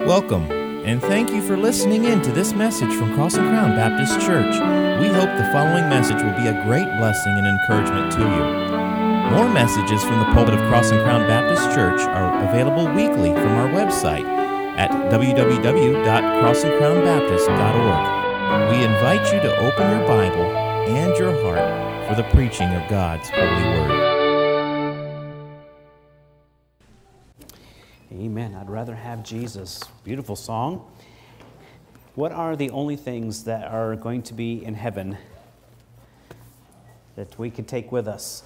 Welcome, and thank you for listening in to this message from Cross and Crown Baptist Church. We hope the following message will be a great blessing and encouragement to you. More messages from the pulpit of Cross and Crown Baptist Church are available weekly from our website at www.crossandcrownbaptist.org. We invite you to open your Bible and your heart for the preaching of God's holy word. Amen. I'd rather have Jesus. Beautiful song. What are the only things that are going to be in heaven that we could take with us?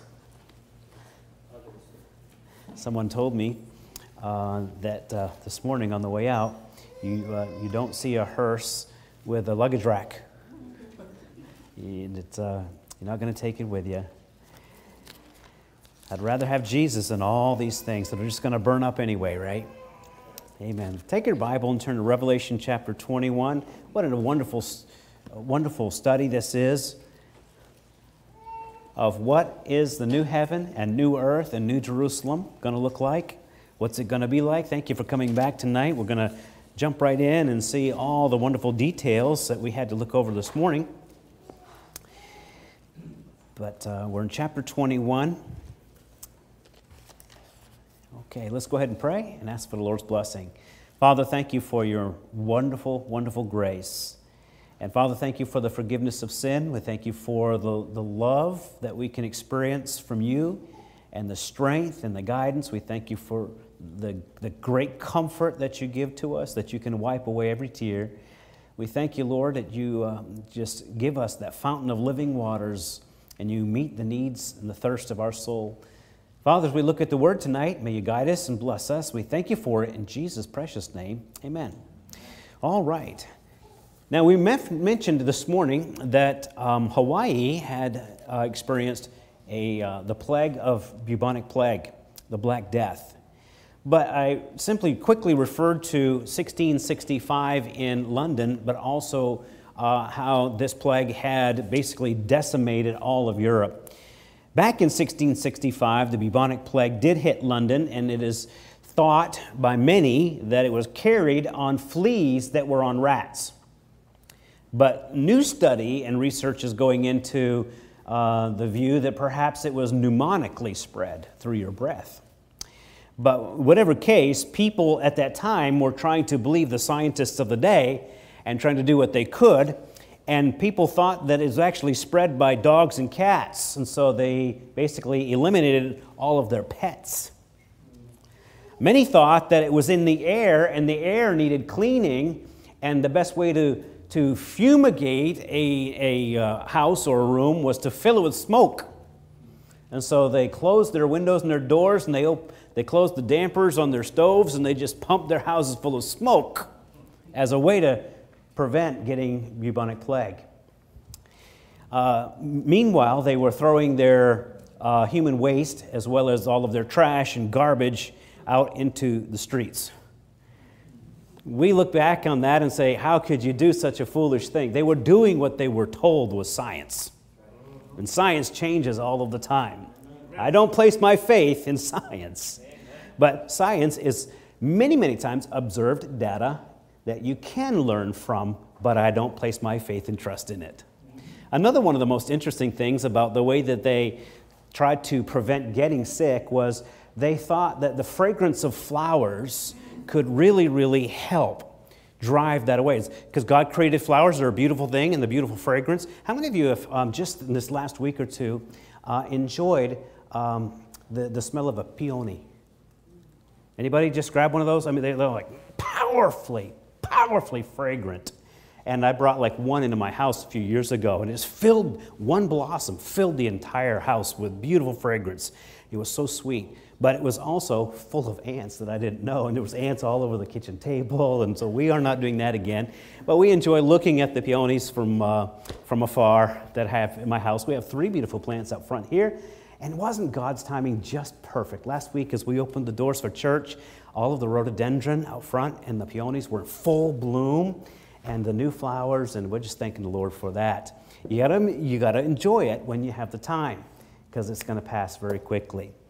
Someone told me that this morning on the way out, you don't see a hearse with a luggage rack. You're not going to take it with you. I'd rather have Jesus than all these things that are just going to burn up anyway, right? Amen. Take your Bible and turn to Revelation chapter 21. What a wonderful study this is of what is the new heaven and new earth and new Jerusalem going to look like. What's it going to be like? Thank you for coming back tonight. We're going to jump right in and see all the wonderful details that we had to look over this morning. But we're in chapter 21. Okay, let's go ahead and pray and ask for the Lord's blessing. Father, thank you for your wonderful, wonderful grace. And Father, thank you for the forgiveness of sin. We thank you for the love that we can experience from you and the strength and the guidance. We thank you for the great comfort that you give to us, that you can wipe away every tear. We thank you, Lord, that you just give us that fountain of living waters and you meet the needs and the thirst of our soul. Father, as we look at the Word tonight, may you guide us and bless us. We thank you for it in Jesus' precious name. Amen. All right. Now, we mentioned this morning that Hawaii had experienced the plague of bubonic plague, the Black Death. But I simply quickly referred to 1665 in London, but also how this plague had basically decimated all of Europe. Back in 1665, the bubonic plague did hit London, and it is thought by many that it was carried on fleas that were on rats. But new study and research is going into the view that perhaps it was pneumonically spread through your breath. But whatever case, people at that time were trying to believe the scientists of the day and trying to do what they could. And people thought that it was actually spread by dogs and cats, and so they basically eliminated all of their pets. Many thought that it was in the air, and the air needed cleaning, and the best way to fumigate a house or a room was to fill it with smoke. And so they closed their windows and their doors, and they closed the dampers on their stoves, and they just pumped their houses full of smoke as a way to prevent getting bubonic plague. Meanwhile, they were throwing their human waste as well as all of their trash and garbage out into the streets. We look back on that and say, how could you do such a foolish thing? They were doing what they were told was science. And science changes all of the time. I don't place my faith in science. But science is many, many times observed data that you can learn from, but I don't place my faith and trust in it. Another one of the most interesting things about the way that they tried to prevent getting sick was they thought that the fragrance of flowers could really, really help drive that away. Because God created flowers, they're a beautiful thing, and the beautiful fragrance. How many of you have, just in this last week or two, enjoyed the smell of a peony? Anybody just grab one of those? I mean, they're like powerfully fragrant. And I brought like one into my house a few years ago, and one blossom filled the entire house with beautiful fragrance. It was so sweet. But it was also full of ants that I didn't know, and there was ants all over the kitchen table, and so we are not doing that again. But we enjoy looking at the peonies from afar that I have in my house. We have 3 beautiful plants out front here, and wasn't God's timing just perfect? Last week as we opened the doors for church, all of the rhododendron out front and the peonies were in full bloom, and the new flowers, and we're just thanking the Lord for that. You gotta enjoy it when you have the time, because it's going to pass very quickly.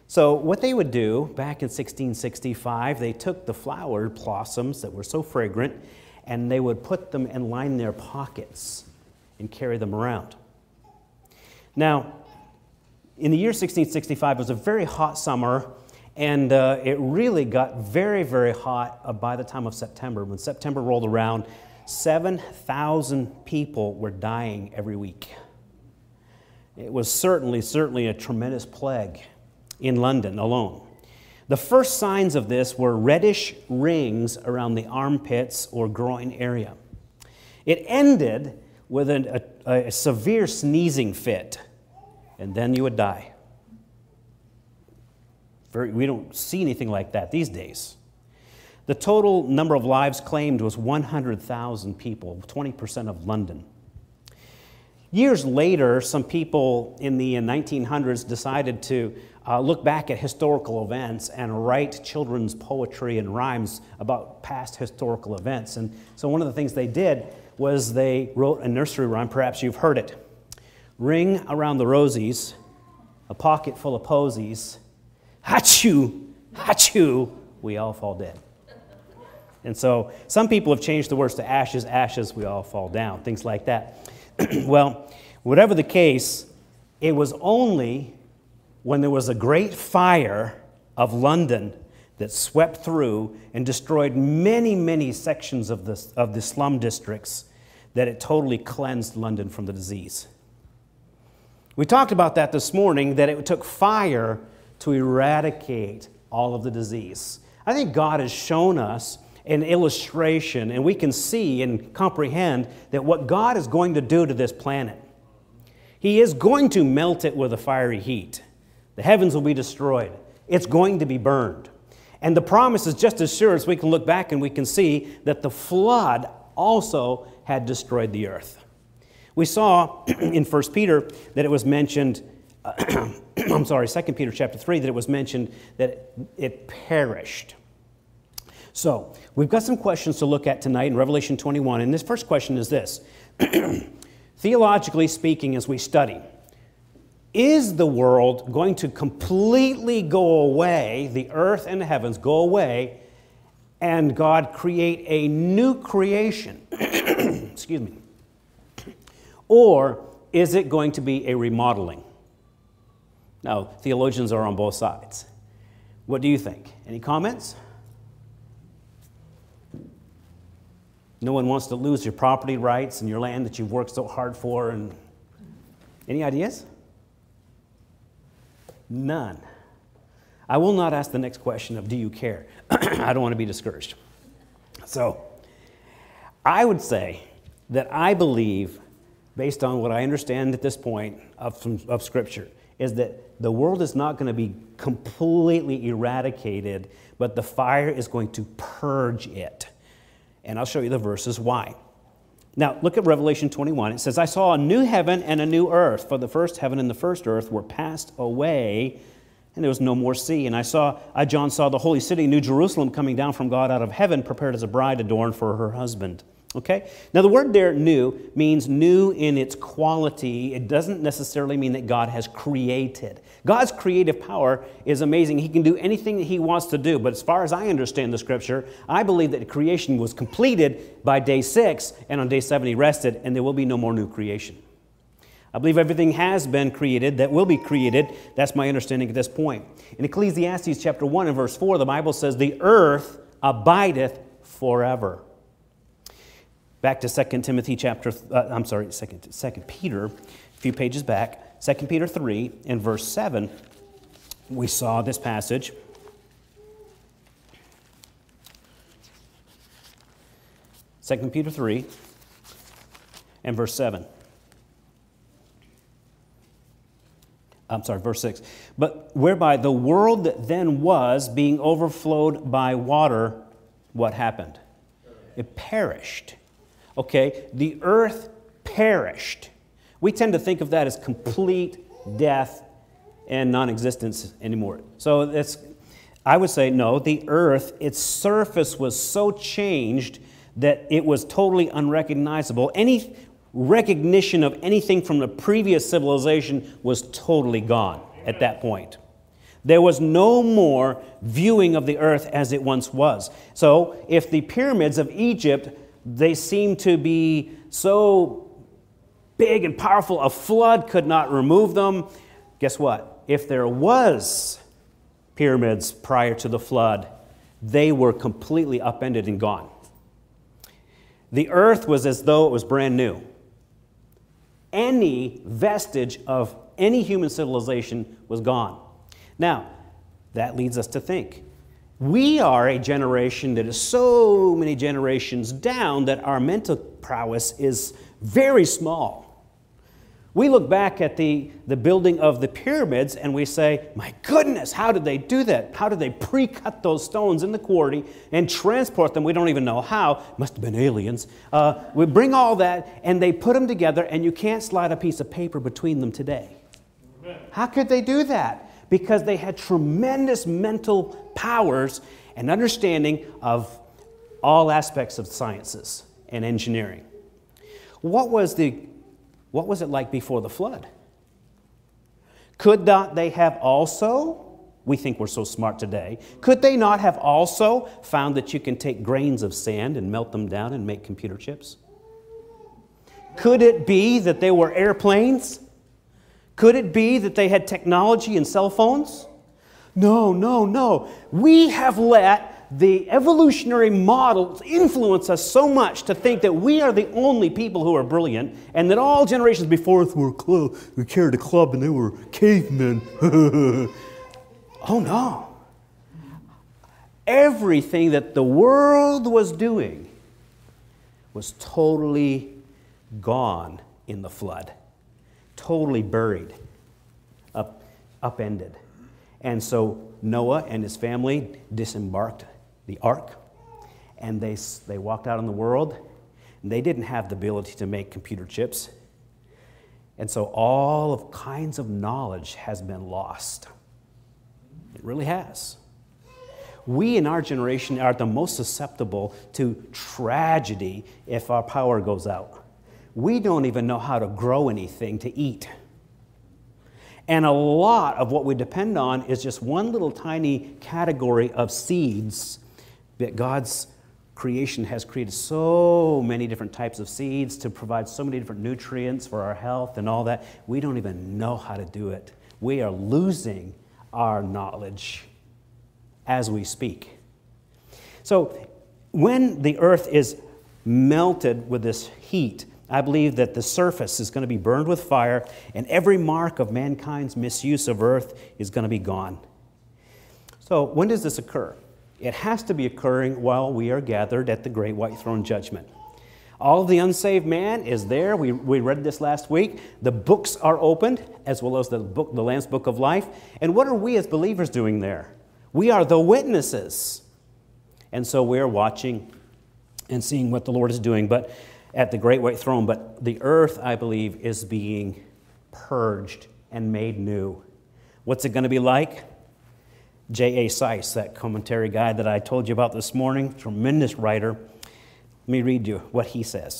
So what they would do back in 1665, they took the flower blossoms that were so fragrant, and they would put them and line their pockets and carry them around. Now, in the year 1665, it was a very hot summer, and it really got very, very hot by the time of September. When September rolled around, 7,000 people were dying every week. It was certainly a tremendous plague in London alone. The first signs of this were reddish rings around the armpits or groin area. It ended with a severe sneezing fit, and then you would die. We don't see anything like that these days. The total number of lives claimed was 100,000 people, 20% of London. Years later, some people in the 1900s decided to look back at historical events and write children's poetry and rhymes about past historical events. And so one of the things they did was they wrote a nursery rhyme, perhaps you've heard it. Ring around the rosies, a pocket full of posies, Hachoo, hachoo, we all fall dead. And so some people have changed the words to ashes, ashes, we all fall down, things like that. Well, whatever the case, it was only when there was a great fire of London that swept through and destroyed many, many sections of the slum districts that it totally cleansed London from the disease. We talked about that this morning, that it took fire to eradicate all of the disease. I think God has shown us an illustration, and we can see and comprehend that what God is going to do to this planet. He is going to melt it with a fiery heat. The heavens will be destroyed. It's going to be burned. And the promise is just as sure as we can look back and we can see that the flood also had destroyed the earth. We saw in 1 Peter that it was mentioned 2 Peter chapter 3, that it was mentioned that it perished. So, we've got some questions to look at tonight in Revelation 21, and this first question is this. Theologically speaking, as we study, is the world going to completely go away, the earth and the heavens go away, and God create a new creation? Excuse me. Or is it going to be a remodeling? Now, theologians are on both sides. What do you think? Any comments? No one wants to lose your property rights and your land that you've worked so hard for. And any ideas? None. I will not ask the next question of do you care? I don't want to be discouraged. So, I would say that I believe, based on what I understand at this point of Scripture, is that the world is not going to be completely eradicated, but the fire is going to purge it. And I'll show you the verses why. Now, look at Revelation 21. It says, I saw a new heaven and a new earth, for the first heaven and the first earth were passed away, and there was no more sea. And I, John, saw the holy city, New Jerusalem, coming down from God out of heaven, prepared as a bride adorned for her husband. Okay? Now, the word there, new, means new in its quality. It doesn't necessarily mean that God has created. God's creative power is amazing. He can do anything that He wants to do. But as far as I understand the Scripture, I believe that creation was completed by day 6, and on day 7 He rested, and there will be no more new creation. I believe everything has been created that will be created. That's my understanding at this point. In Ecclesiastes chapter 1 and verse 4, the Bible says, the earth abideth forever. Back to 2 Peter, a few pages back, 2 Peter 3 and verse 7, we saw this passage. 2 Peter 3 and verse 7. Verse 6. But whereby the world that then was, being overflowed by water, what happened? It perished. Okay, the earth perished. We tend to think of that as complete death and non-existence anymore. So I would say no, the earth, its surface was so changed that it was totally unrecognizable. Any recognition of anything from the previous civilization was totally gone at that point. There was no more viewing of the earth as it once was. So if the pyramids of Egypt, they seem to be so big and powerful, a flood could not remove them. Guess what? If there was pyramids prior to the flood, they were completely upended and gone. The earth was as though it was brand new. Any vestige of any human civilization was gone. Now, that leads us to think. We are a generation that is so many generations down that our mental prowess is very small. We look back at the building of the pyramids and we say, my goodness, how did they do that? How did they pre-cut those stones in the quarry and transport them? We don't even know how. Must have been aliens. We bring all that and they put them together and you can't slide a piece of paper between them today. How could they do that? Because they had tremendous mental powers and understanding of all aspects of sciences and engineering. What was it like before the flood? Could not they have also, we think we're so smart today, could they not have also found that you can take grains of sand and melt them down and make computer chips? Could it be that they were airplanes? Could it be that they had technology and cell phones? No. We have let the evolutionary models influence us so much to think that we are the only people who are brilliant and that all generations before us we carried a club and they were cavemen. Oh no. Everything that the world was doing was totally gone in the flood. Totally buried, upended. And so Noah and his family disembarked the ark, and they walked out in the world, and they didn't have the ability to make computer chips. And so all of kinds of knowledge has been lost. It really has. We in our generation are the most susceptible to tragedy if our power goes out. We don't even know how to grow anything to eat. And a lot of what we depend on is just one little tiny category of seeds that God's creation has created so many different types of seeds to provide so many different nutrients for our health and all that. We don't even know how to do it. We are losing our knowledge as we speak. So when the earth is melted with this heat, I believe that the surface is going to be burned with fire and every mark of mankind's misuse of earth is going to be gone. So when does this occur? It has to be occurring while we are gathered at the great white throne judgment. All of the unsaved man is there. We read this last week. The books are opened, as well as the Lamb's Book of Life. And what are we as believers doing there? We are the witnesses. And so we're watching and seeing what the Lord is doing. But at the great white throne, but the earth, I believe, is being purged and made new. What's it going to be like? J.A. Seiss, that commentary guy that I told you about this morning, tremendous writer. Let me read you what he says.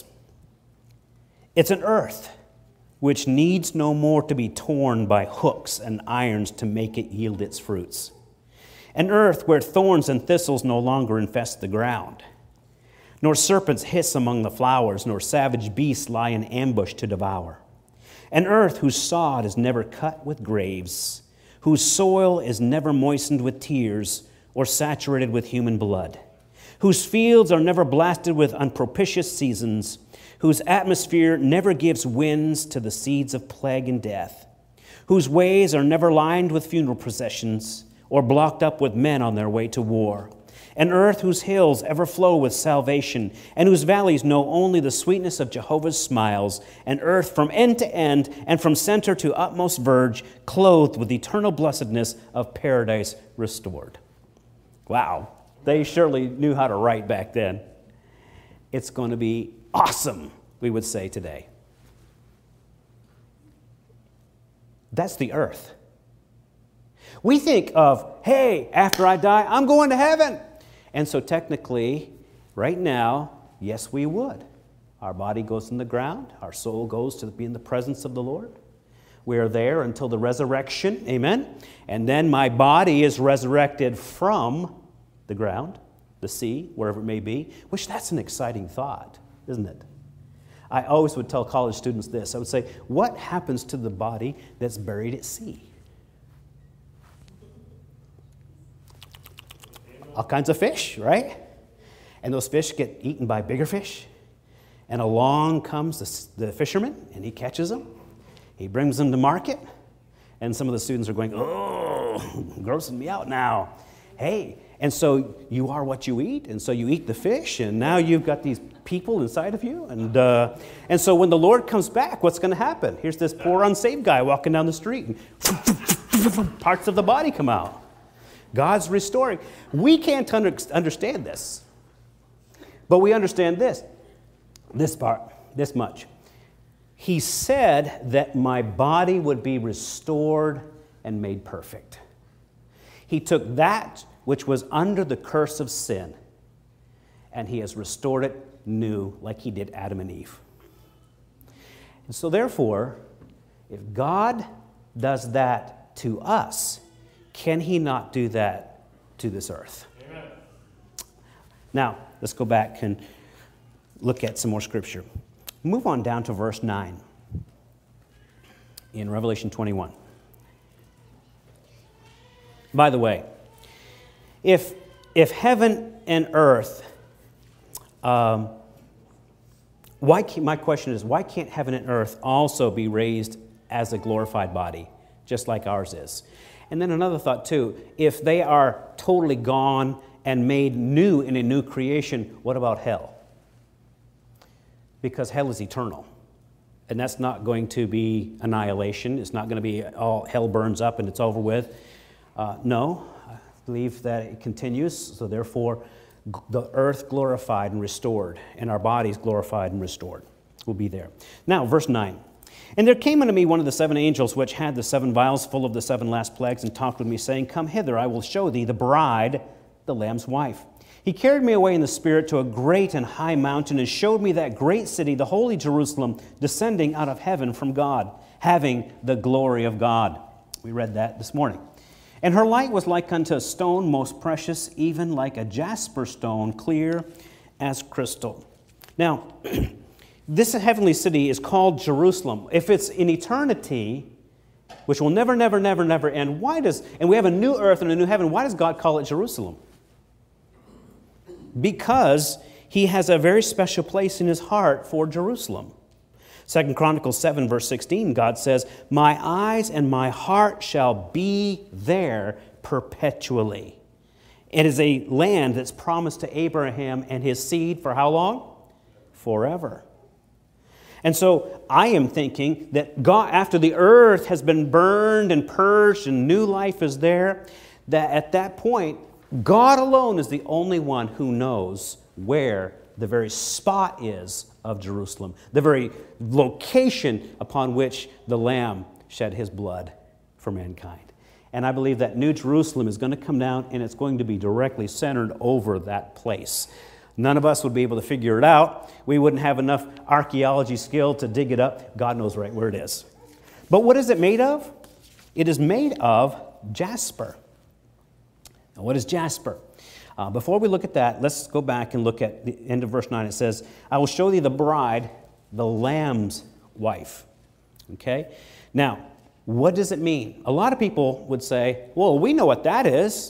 It's an earth which needs no more to be torn by hooks and irons to make it yield its fruits. An earth where thorns and thistles no longer infest the ground. Nor serpents hiss among the flowers, nor savage beasts lie in ambush to devour. An earth whose sod is never cut with graves, whose soil is never moistened with tears or saturated with human blood, whose fields are never blasted with unpropitious seasons, whose atmosphere never gives winds to the seeds of plague and death, whose ways are never lined with funeral processions or blocked up with men on their way to war. An earth whose hills ever flow with salvation, and whose valleys know only the sweetness of Jehovah's smiles. An earth from end to end, and from center to utmost verge, clothed with eternal blessedness of paradise restored. Wow, they surely knew how to write back then. It's going to be awesome, we would say today. That's the earth. We think of, hey, after I die, I'm going to heaven. And so technically, right now, yes, we would. Our body goes in the ground. Our soul goes to be in the presence of the Lord. We're there until the resurrection, amen? And then my body is resurrected from the ground, the sea, wherever it may be, which that's an exciting thought, isn't it? I always would tell college students this. I would say, what happens to the body that's buried at sea? All kinds of fish, right? And those fish get eaten by bigger fish. And along comes the fisherman, and he catches them. He brings them to market. And some of the students are going, oh, grossing me out now. Hey, and so you are what you eat, and so you eat the fish, and now you've got these people inside of you. And so when the Lord comes back, what's going to happen? Here's this poor unsaved guy walking down the street, and parts of the body come out. God's restoring. We can't understand this, but we understand this part, this much. He said that my body would be restored and made perfect. He took that which was under the curse of sin, and he has restored it new, like he did Adam and Eve. And so therefore, if God does that to us, can he not do that to this earth? Amen. Now, let's go back and look at some more scripture. Move on down to verse 9 in Revelation 21. By the way, if heaven and earth, my question is, why can't heaven and earth also be raised as a glorified body, just like ours is? And then another thought too, if they are totally gone and made new in a new creation, what about hell? Because hell is eternal. And that's not going to be annihilation. It's not going to be all hell burns up and it's over with. No, I believe that it continues. So therefore, the earth glorified and restored, and our bodies glorified and restored will be there. Now, verse 9. And there came unto me one of the seven angels which had the seven vials full of the seven last plagues, and talked with me, saying, Come hither, I will show thee the bride, the Lamb's wife. He carried me away in the Spirit to a great and high mountain, and showed me that great city, the holy Jerusalem, descending out of heaven from God, having the glory of God. We read that this morning. And her light was like unto a stone most precious, even like a jasper stone, clear as crystal. Now, this heavenly city is called Jerusalem. If it's in eternity, which will never, never, never, never end, and we have a new earth and a new heaven, why does God call it Jerusalem? Because he has a very special place in his heart for Jerusalem. 2 Chronicles 7, verse 16, God says, My eyes and my heart shall be there perpetually. It is a land that's promised to Abraham and his seed for how long? Forever. And so I am thinking that God, after the earth has been burned and purged and new life is there, that at that point, God alone is the only one who knows where the very spot is of Jerusalem, the very location upon which the Lamb shed his blood for mankind. And I believe that New Jerusalem is going to come down, and it's going to be directly centered over that place. None of us would be able to figure it out. We wouldn't have enough archaeology skill to dig it up. God knows right where it is. But what is it made of? It is made of jasper. Now, what is jasper? Before we look at that, let's go back and look at the end of verse 9. It says, I will show thee the bride, the Lamb's wife. Okay? Now, what does it mean? A lot of people would say, well, we know what that is.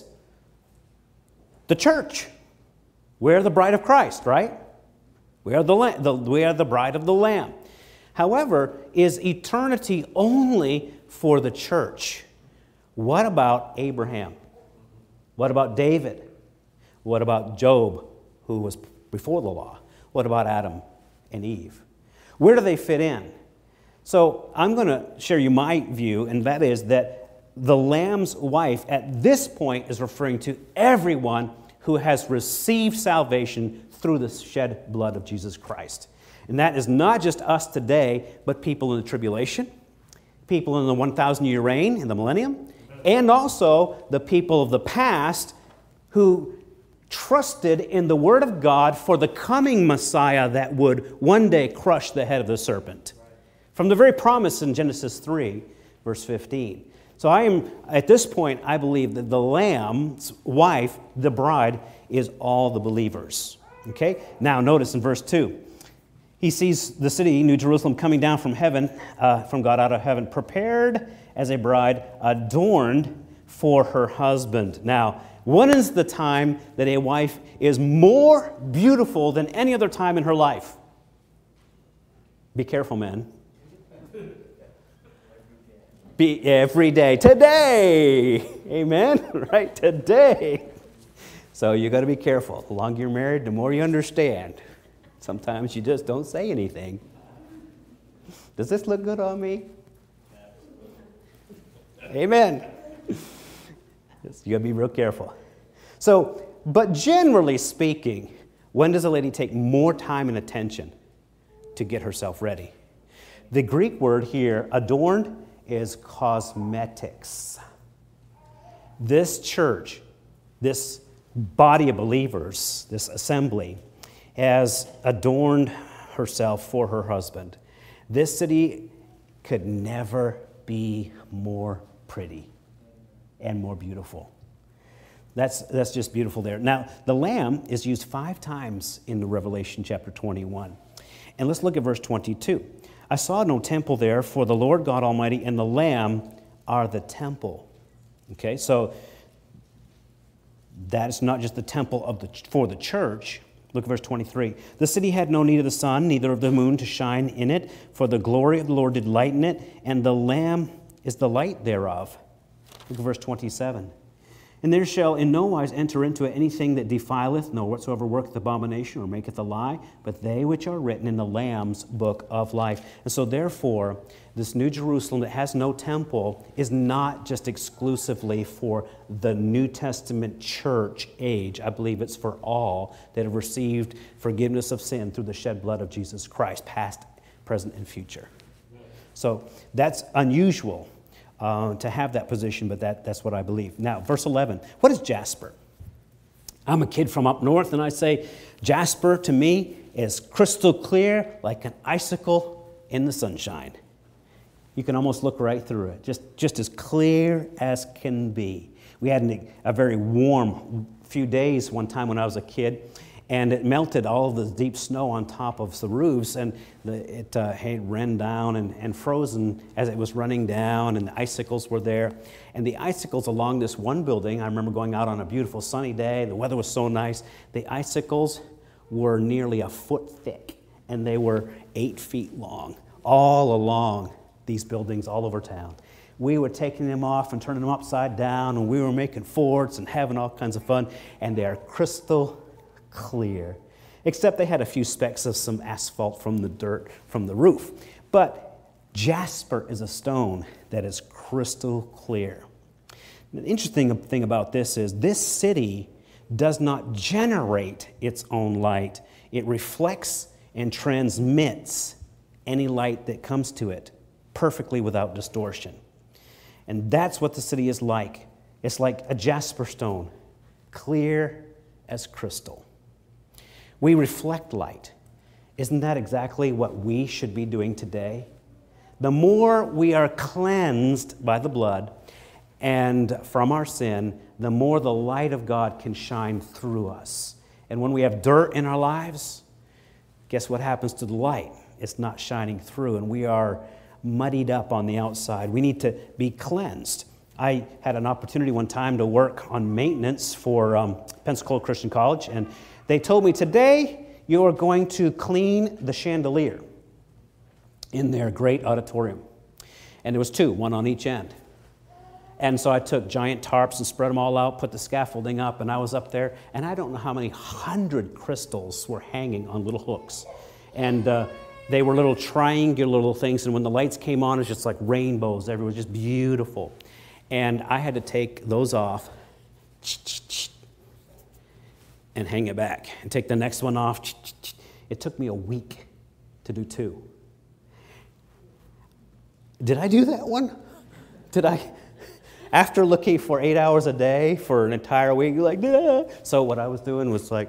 The church. We're the bride of Christ, right? We are the bride of the Lamb. However, is eternity only for the church? What about Abraham? What about David? What about Job, who was before the law? What about Adam and Eve? Where do they fit in? So I'm going to share you my view, and that is that the Lamb's wife at this point is referring to everyone who has received salvation through the shed blood of Jesus Christ. And that is not just us today, but people in the tribulation, people in the 1,000-year reign in the millennium, and also the people of the past who trusted in the Word of God for the coming Messiah that would one day crush the head of the serpent. From the very promise in Genesis 3, verse 15. So at this point, I believe that the Lamb's wife, the bride, is all the believers. Okay? Now notice in verse 2, he sees the city, New Jerusalem, coming down from heaven, from God out of heaven, prepared as a bride, adorned for her husband. Now, when is the time that a wife is more beautiful than any other time in her life? Be careful, men. Be every day. Today! Amen? Right? Today. So you got to be careful. The longer you're married, the more you understand. Sometimes you just don't say anything. Does this look good on me? Amen. You got to be real careful. So, but generally speaking, when does a lady take more time and attention to get herself ready? The Greek word here, adorned, is cosmetics. This church, this body of believers, this assembly, has adorned herself for her husband. This city could never be more pretty and more beautiful. That's just beautiful there. Now, the Lamb is used 5 times in the Revelation chapter 21. And let's look at verse 22. I saw no temple there, for the Lord God Almighty and the Lamb are the temple. Okay, so that's not just the temple for the church. Look at verse 23. The city had no need of the sun, neither of the moon to shine in it, for the glory of the Lord did lighten it, and the Lamb is the light thereof. Look at verse 27. And there shall in no wise enter into it anything that defileth, nor whatsoever worketh abomination or maketh a lie, but they which are written in the Lamb's book of life. And so therefore, this New Jerusalem that has no temple is not just exclusively for the New Testament church age. I believe it's for all that have received forgiveness of sin through the shed blood of Jesus Christ, past, present, and future. So that's unusual to have that position, but that's what I believe. Now, verse 11. What is jasper? I'm a kid from up north, and I say jasper to me is crystal clear like an icicle in the sunshine. You can almost look right through it, just as clear as can be. We had a very warm few days one time when I was a kid, and it melted all of the deep snow on top of the roofs, and it had ran down and frozen as it was running down, and the icicles were there. And the icicles along this one building, I remember going out on a beautiful sunny day, the weather was so nice, the icicles were nearly a foot thick, and they were 8 feet long, all along these buildings all over town. We were taking them off and turning them upside down, and we were making forts and having all kinds of fun, and they are crystal clear, except they had a few specks of some asphalt from the dirt from the roof. But jasper is a stone that is crystal clear. The interesting thing about this is this city does not generate its own light. It reflects and transmits any light that comes to it perfectly without distortion. And that's what the city is like. It's like a jasper stone, clear as crystal. We reflect light. Isn't that exactly what we should be doing today? The more we are cleansed by the blood and from our sin, the more the light of God can shine through us. And when we have dirt in our lives, guess what happens to the light? It's not shining through, and we are muddied up on the outside. We need to be cleansed. I had an opportunity one time to work on maintenance for Pensacola Christian College, and they told me, today you are going to clean the chandelier in their great auditorium. And there was 2, one on each end. And so I took giant tarps and spread them all out, put the scaffolding up, and I was up there, and I don't know how many 100 crystals were hanging on little hooks. And they were little triangular little things, and when the lights came on, it was just like rainbows everywhere, just beautiful. And I had to take those off and hang it back and take the next one off. It took me a week to do 2. Did I do that one? Did I? After looking for 8 hours a day for an entire week, you're like, nah. So what I was doing was like,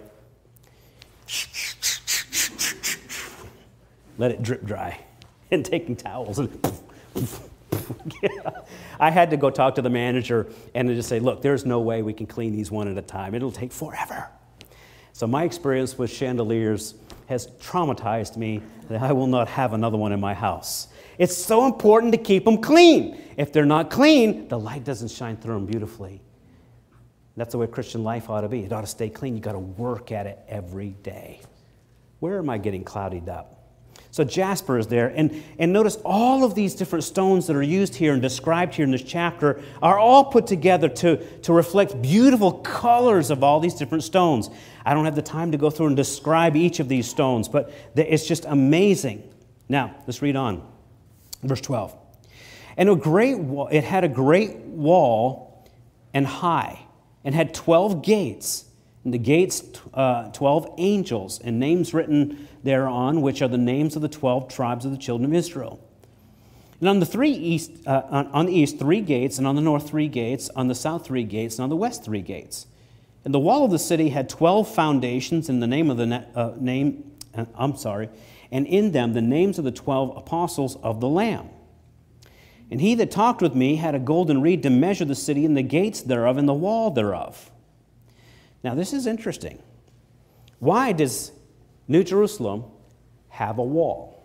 let it drip dry, and taking towels and I had to go talk to the manager and just say, look, there's no way we can clean these one at a time. It'll take forever. So my experience with chandeliers has traumatized me that I will not have another one in my house. It's so important to keep them clean. If they're not clean, the light doesn't shine through them beautifully. That's the way Christian life ought to be. It ought to stay clean. You've got to work at it every day. Where am I getting clouded up? So jasper is there. And notice all of these different stones that are used here and described here in this chapter are all put together to reflect beautiful colors of all these different stones. I don't have the time to go through and describe each of these stones, but it's just amazing. Now, let's read on. Verse 12. And it had a great wall and high, and had 12 gates. And the gates, 12 angels, and names written thereon, which are the names of the 12 tribes of the children of Israel. And on the east 3 gates, and on the north 3 gates, on the south 3 gates, and on the west 3 gates. And the wall of the city had 12 foundations, and and in them the names of the 12 apostles of the Lamb. And he that talked with me had a golden reed to measure the city and the gates thereof and the wall thereof. Now, this is interesting. Why does New Jerusalem have a wall?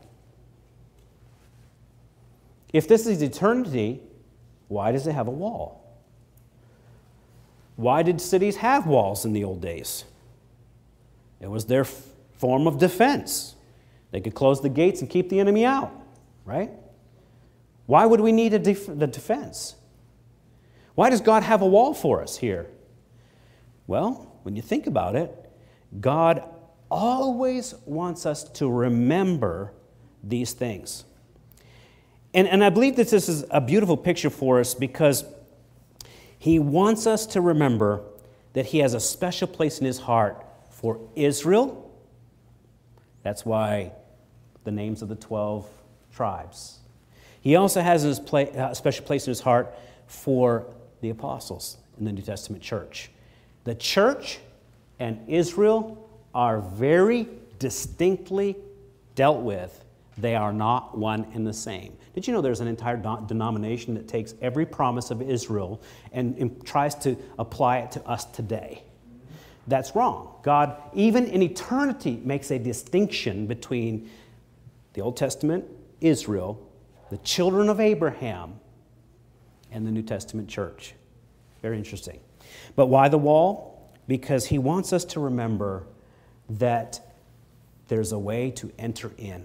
If this is eternity, why does it have a wall? Why did cities have walls in the old days? It was their form of defense. They could close the gates and keep the enemy out, right? Why would we need the defense? Why does God have a wall for us here? Well, when you think about it, God always wants us to remember these things. And I believe that this is a beautiful picture for us because He wants us to remember that He has a special place in His heart for Israel. That's why the names of the 12 tribes. He also has a special place in His heart for the apostles in the New Testament church. The church and Israel are very distinctly dealt with. They are not one and the same. Did you know there's an entire denomination that takes every promise of Israel and tries to apply it to us today? That's wrong. God, even in eternity, makes a distinction between the Old Testament, Israel, the children of Abraham, and the New Testament church. Very interesting. But why the wall? Because He wants us to remember that there's a way to enter in.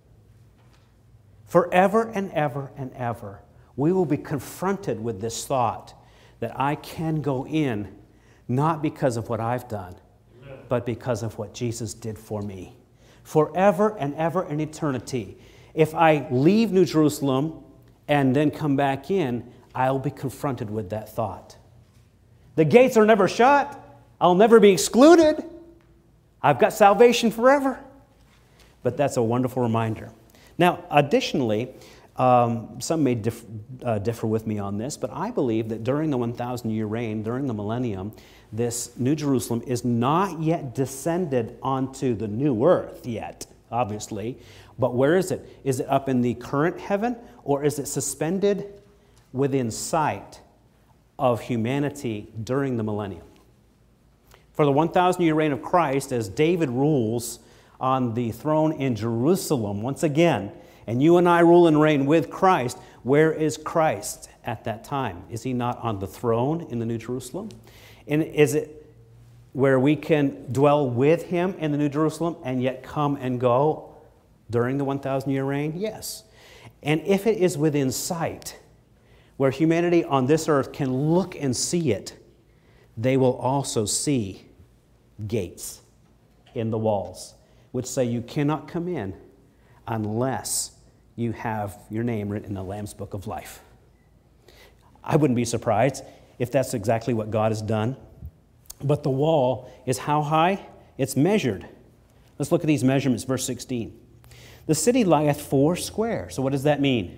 Forever and ever and ever, we will be confronted with this thought that I can go in not because of what I've done, but because of what Jesus did for me. Forever and ever in eternity. If I leave New Jerusalem and then come back in, I'll be confronted with that thought. The gates are never shut. I'll never be excluded. I've got salvation forever. But that's a wonderful reminder. Now, additionally, some may differ with me on this, but I believe that during the 1,000-year reign, during the millennium, this New Jerusalem is not yet descended onto the new earth yet, obviously. But where is it? Is it up in the current heaven, or is it suspended within sight of humanity during the millennium? For the 1,000-year reign of Christ, as David rules on the throne in Jerusalem once again, and you and I rule and reign with Christ, where is Christ at that time? Is He not on the throne in the New Jerusalem? And is it where we can dwell with Him in the New Jerusalem and yet come and go during the 1,000-year reign? Yes. And if it is within sight, where humanity on this earth can look and see it, they will also see gates in the walls, which say you cannot come in unless you have your name written in the Lamb's Book of Life. I wouldn't be surprised if that's exactly what God has done. But the wall is how high? It's measured. Let's look at these measurements, verse 16. The city lieth 4 square. So what does that mean?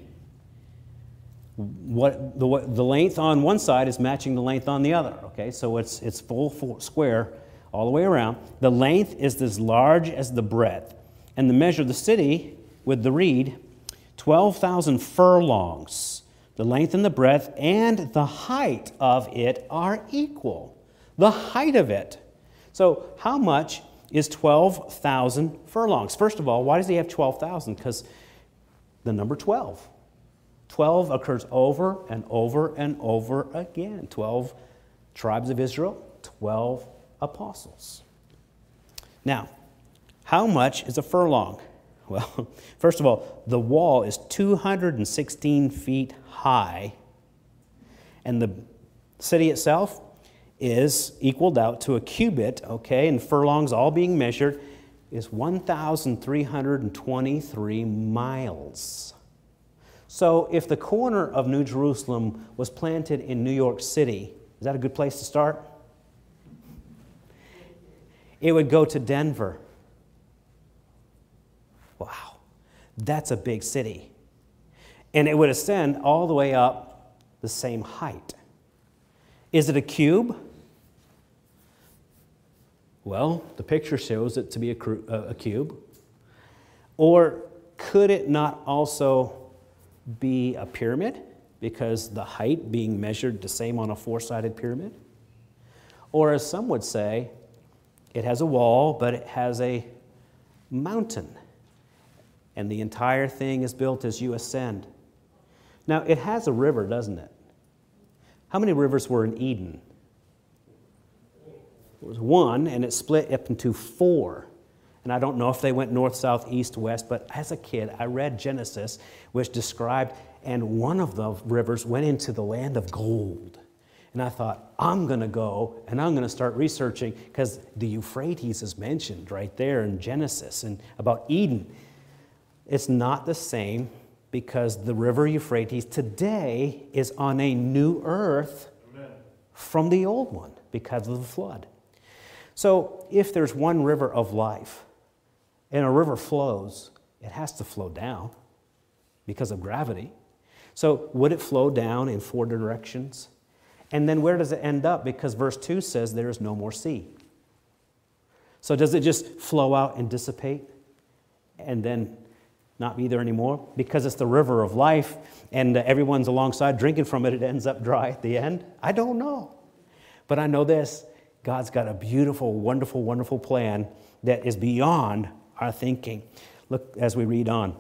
What the length on one side is matching the length on the other. Okay, so it's full 4 square all the way around. The length is as large as the breadth. And the measure of the city with the reed, 12,000 furlongs. The length and the breadth and the height of it are equal. The height of it. So how much is 12,000 furlongs? First of all, why does he have 12,000? Because the number 12. 12 occurs over and over and over again. 12 tribes of Israel, 12 apostles. Now, how much is a furlong? Well, first of all, the wall is 216 feet high, and the city itself is equaled out to a cubit, okay, and furlongs all being measured is 1,323 miles. So if the corner of New Jerusalem was planted in New York City, is that a good place to start? It would go to Denver. Wow, that's a big city. And it would ascend all the way up the same height. Is it a cube? Well, the picture shows it to be a cube. Or could it not also be a pyramid, because the height being measured the same on a four-sided pyramid? Or as some would say, it has a wall, but it has a mountain, and the entire thing is built as you ascend. Now, it has a river, doesn't it? How many rivers were in Eden? There was one, and it split up into four. And I don't know if they went north, south, east, west, but as a kid, I read Genesis, which described, and one of the rivers went into the land of gold. And I thought, I'm going to go, and I'm going to start researching, because the Euphrates is mentioned right there in Genesis, and about Eden. It's not the same, because the river Euphrates today is on a new earth from the old one, because of the flood. So if there's one river of life, and a river flows, it has to flow down because of gravity. So would it flow down in four directions? And then where does it end up? Because verse 2 says there is no more sea. So does it just flow out and dissipate and then not be there anymore? Because it's the river of life and everyone's alongside drinking from it, it ends up dry at the end? I don't know. But I know this, God's got a beautiful, wonderful, wonderful plan that is beyond our thinking. Look as we read on.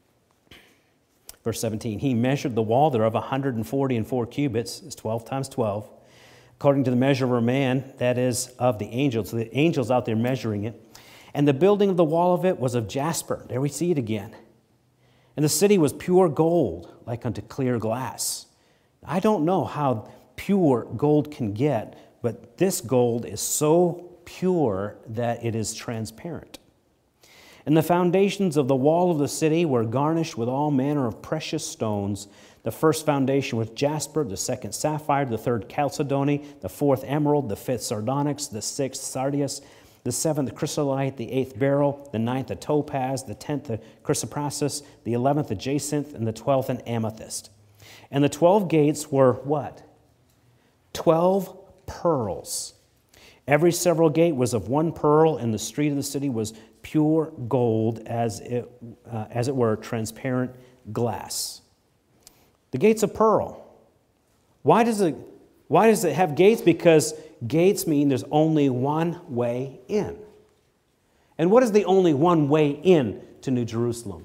Verse 17, he measured the wall thereof 144 cubits, is 12 times 12, according to the measure of a man, that is of the angels. So the angels out there measuring it. And the building of the wall of it was of jasper. There we see it again. And the city was pure gold, like unto clear glass. I don't know how pure gold can get, but this gold is so pure that it is transparent. And the foundations of the wall of the city were garnished with all manner of precious stones. The first foundation was jasper, the second sapphire, the third chalcedony, the fourth emerald, the fifth sardonyx, the sixth sardius, the seventh chrysolite, the eighth beryl, the ninth a topaz, the 10th a chrysoprasus, the 11th a jacinth, and the 12th an amethyst. And the 12 gates were what? 12 pearls. Every several gate was of one pearl, and the street of the city was pure gold, as it were, transparent glass. The gates of pearl. Why does it have gates? Because gates mean there's only one way in. And what is the only one way in to New Jerusalem?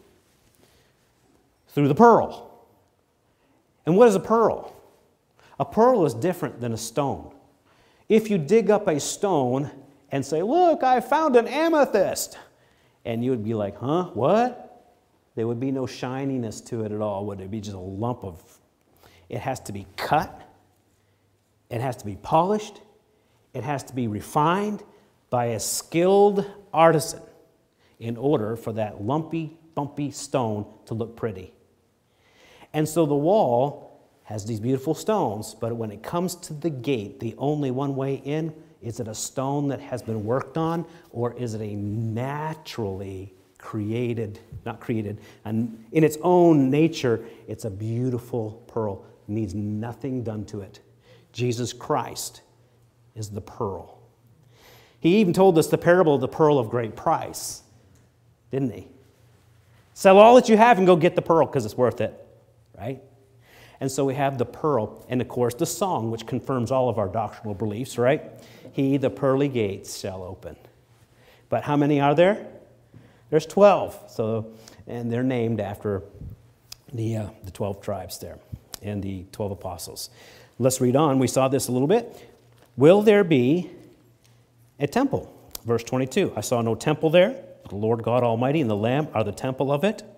Through the pearl. And what is a pearl? A pearl is different than a stone. If you dig up a stone and say, look, I found an amethyst, and you would be like, huh, what? There would be no shininess to it at all, would it? It'd be just a lump of, it has to be cut, it has to be polished, it has to be refined by a skilled artisan in order for that lumpy, bumpy stone to look pretty. And so the wall has these beautiful stones, but when it comes to the gate, the only one way in, is it a stone that has been worked on, or is it a naturally created, not created, and in its own nature, it's a beautiful pearl. It needs nothing done to it. Jesus Christ is the pearl. He even told us the parable of the pearl of great price, didn't he? Sell all that you have and go get the pearl because it's worth it, right? And so we have the pearl, and of course the song, which confirms all of our doctrinal beliefs, right? He, the pearly gates, shall open. But how many are there? There's 12. So, and they're named after the 12 tribes there and the 12 apostles. Let's read on. We saw this a little bit. Will there be a temple? Verse 22. I saw no temple there. The Lord God Almighty and the Lamb are the temple of it.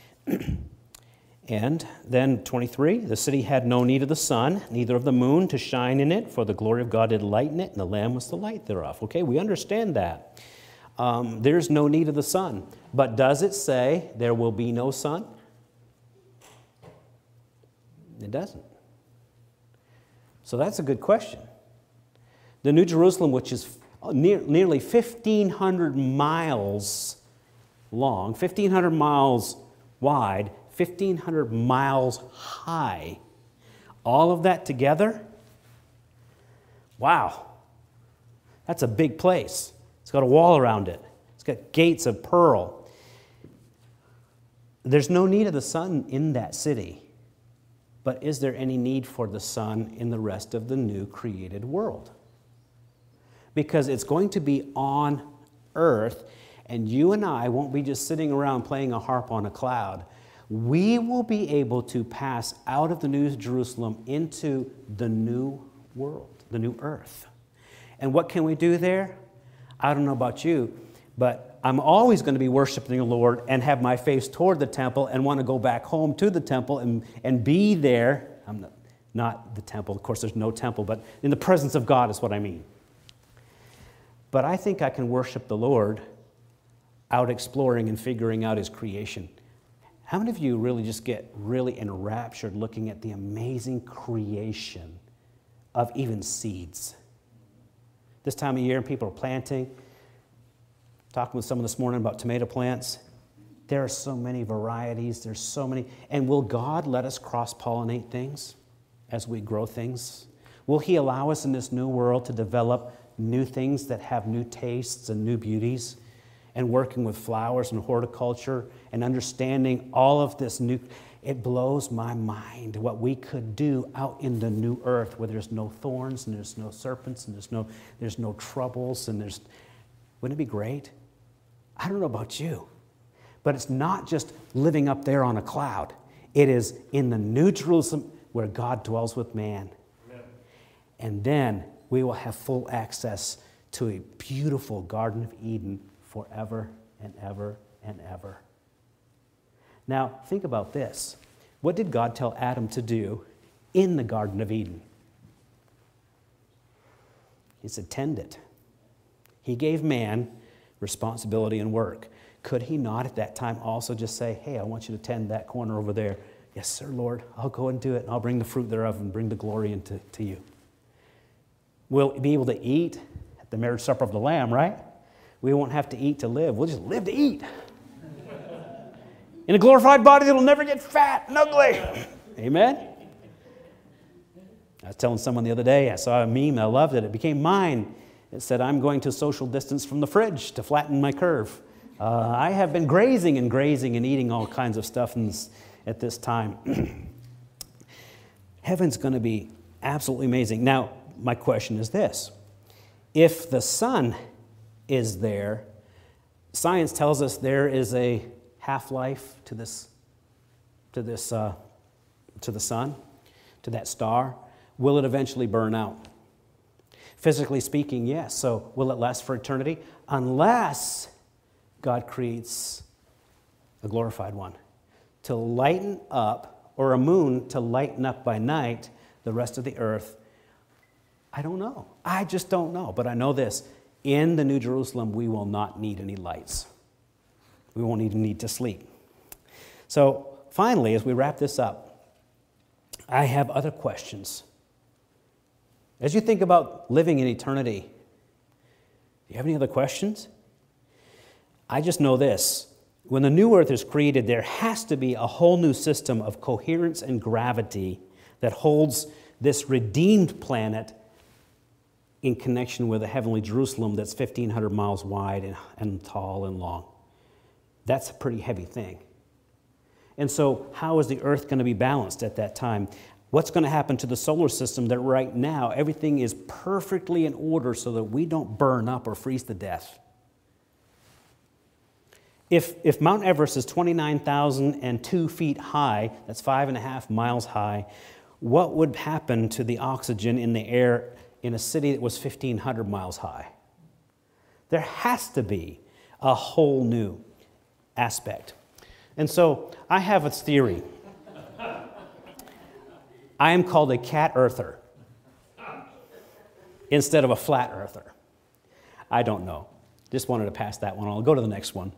And then 23, the city had no need of the sun, neither of the moon to shine in it, for the glory of God did lighten it, and the Lamb was the light thereof. Okay, we understand that. There's no need of the sun. But does it say there will be no sun? It doesn't. So that's a good question. The New Jerusalem, which is nearly 1,500 miles long, 1,500 miles wide, 1,500 miles high, all of that together, wow, that's a big place. It's got a wall around it. It's got gates of pearl. There's no need of the sun in that city, but is there any need for the sun in the rest of the new created world? Because it's going to be on earth, and you and I won't be just sitting around playing a harp on a cloud. We will be able to pass out of the New Jerusalem into the new world, the new earth. And what can we do there? I don't know about you, but I'm always going to be worshiping the Lord and have my face toward the temple and want to go back home to the temple and be there. I'm not the temple. Of course, there's no temple, but in the presence of God is what I mean. But I think I can worship the Lord out exploring and figuring out His creation. How many of you really just get really enraptured looking at the amazing creation of even seeds? This time of year, people are planting. Talking with someone this morning about tomato plants. There are so many varieties. There's so many. And will God let us cross-pollinate things as we grow things? Will He allow us in this new world to develop new things that have new tastes and new beauties? And working with flowers and horticulture and understanding all of this new, it blows my mind what we could do out in the new earth where there's no thorns and there's no serpents and there's no troubles and wouldn't it be great? I don't know about you, but it's not just living up there on a cloud. It is in the New Jerusalem where God dwells with man. Amen. And then we will have full access to a beautiful Garden of Eden forever and ever and ever. Now, think about this. What did God tell Adam to do in the Garden of Eden? He said, tend it. He gave man responsibility and work. Could He not at that time also just say, hey, I want you to tend that corner over there? Yes, sir, Lord, I'll go and do it, and I'll bring the fruit thereof and bring the glory into you. We'll be able to eat at the marriage supper of the Lamb, right? We won't have to eat to live. We'll just live to eat. In a glorified body that'll never get fat and ugly. Amen? I was telling someone the other day, I saw a meme, I loved it. It became mine. It said, I'm going to social distance from the fridge to flatten my curve. I have been grazing and eating all kinds of stuff at this time. Heaven's going to be absolutely amazing. Now, my question is this. If the sun is there, science tells us there is a half-life to the sun, to that star. Will it eventually burn out? Physically speaking, yes. So will it last for eternity? Unless God creates a glorified one to lighten up, or a moon to lighten up by night the rest of the earth. I don't know. I just don't know. But I know this. In the New Jerusalem, we will not need any lights. We won't even need to sleep. So finally, as we wrap this up, I have other questions. As you think about living in eternity, do you have any other questions? I just know this. When the new earth is created, there has to be a whole new system of coherence and gravity that holds this redeemed planet in connection with a heavenly Jerusalem that's 1,500 miles wide and tall and long. That's a pretty heavy thing. And so how is the earth going to be balanced at that time? What's going to happen to the solar system that right now everything is perfectly in order so that we don't burn up or freeze to death? If Mount Everest is 29,002 feet high, that's 5.5 miles high, what would happen to the oxygen in the air in a city that was 1,500 miles high? There has to be a whole new aspect. And so I have a theory. I am called a cat earther instead of a flat earther. I don't know. Just wanted to pass that one on. I'll go to the next one.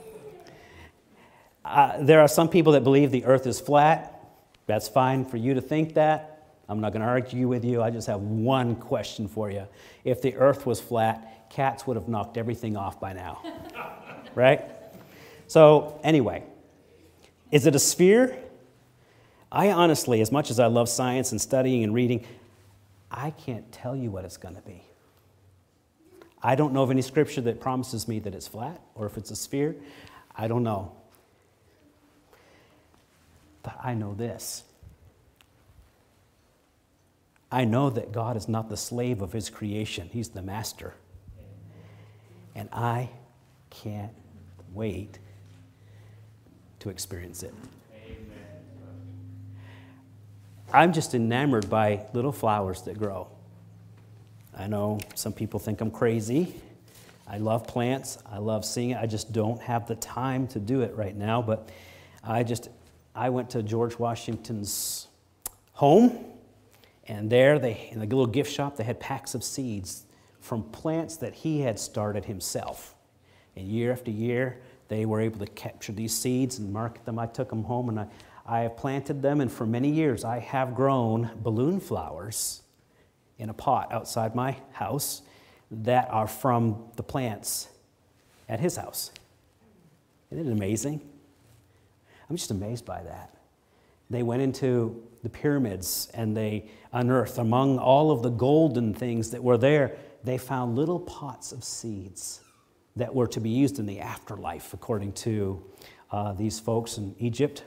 There are some people that believe the earth is flat. That's fine for you to think that. I'm not going to argue with you. I just have one question for you. If the earth was flat, cats would have knocked everything off by now. Right? So anyway, is it a sphere? I honestly, as much as I love science and studying and reading, I can't tell you what it's going to be. I don't know of any scripture that promises me that it's flat or if it's a sphere. I don't know. But I know this. I know that God is not the slave of his creation. He's the master. And I can't wait to experience it. I'm just enamored by little flowers that grow. I know some people think I'm crazy. I love plants. I love seeing it. I just don't have the time to do it right now. But I went to George Washington's home, and there in the little gift shop, they had packs of seeds from plants that he had started himself. And year after year, they were able to capture these seeds and market them. I took them home, and I have planted them, and for many years I have grown balloon flowers in a pot outside my house that are from the plants at his house. Isn't it amazing? I'm just amazed by that. They went into the pyramids and they unearthed among all of the golden things that were there, they found little pots of seeds that were to be used in the afterlife, according to these folks in Egypt.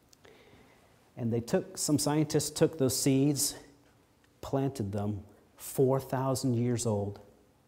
And some scientists took those seeds, planted them 4,000 years old,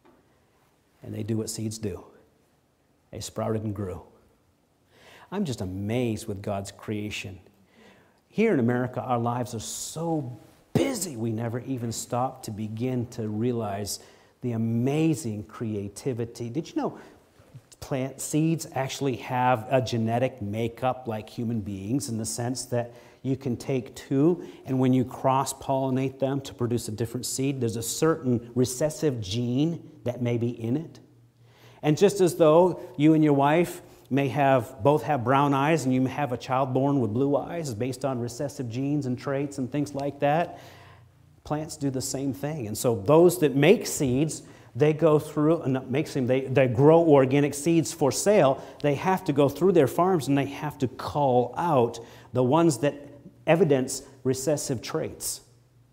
and they do what seeds do. They sprouted and grew. I'm just amazed with God's creation. Here in America, our lives are so busy, we never even stop to begin to realize the amazing creativity. Did you know plant seeds actually have a genetic makeup like human beings, in the sense that you can take two, and when you cross-pollinate them to produce a different seed, there's a certain recessive gene that may be in it. And just as though you and your wife may both have brown eyes, and you may have a child born with blue eyes based on recessive genes and traits and things like that, plants do the same thing. And so those that make seeds, they go through, they grow organic seeds for sale. They have to go through their farms and they have to call out the ones that evidence recessive traits.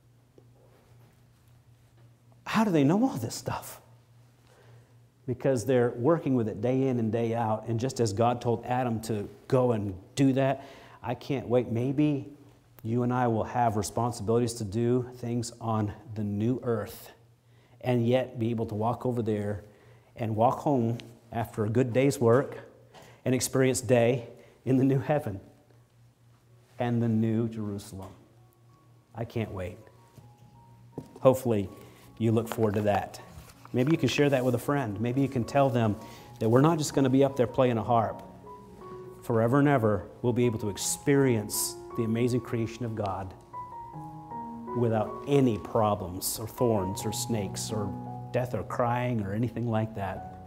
How do they know all this stuff? Because they're working with it day in and day out. And just as God told Adam to go and do that, I can't wait. Maybe you and I will have responsibilities to do things on the new earth, and yet be able to walk over there and walk home after a good day's work and experience day in the new heaven and the new Jerusalem. I can't wait. Hopefully you look forward to that. Maybe you can share that with a friend. Maybe you can tell them that we're not just going to be up there playing a harp. Forever and ever, we'll be able to experience the amazing creation of God without any problems or thorns or snakes or death or crying or anything like that.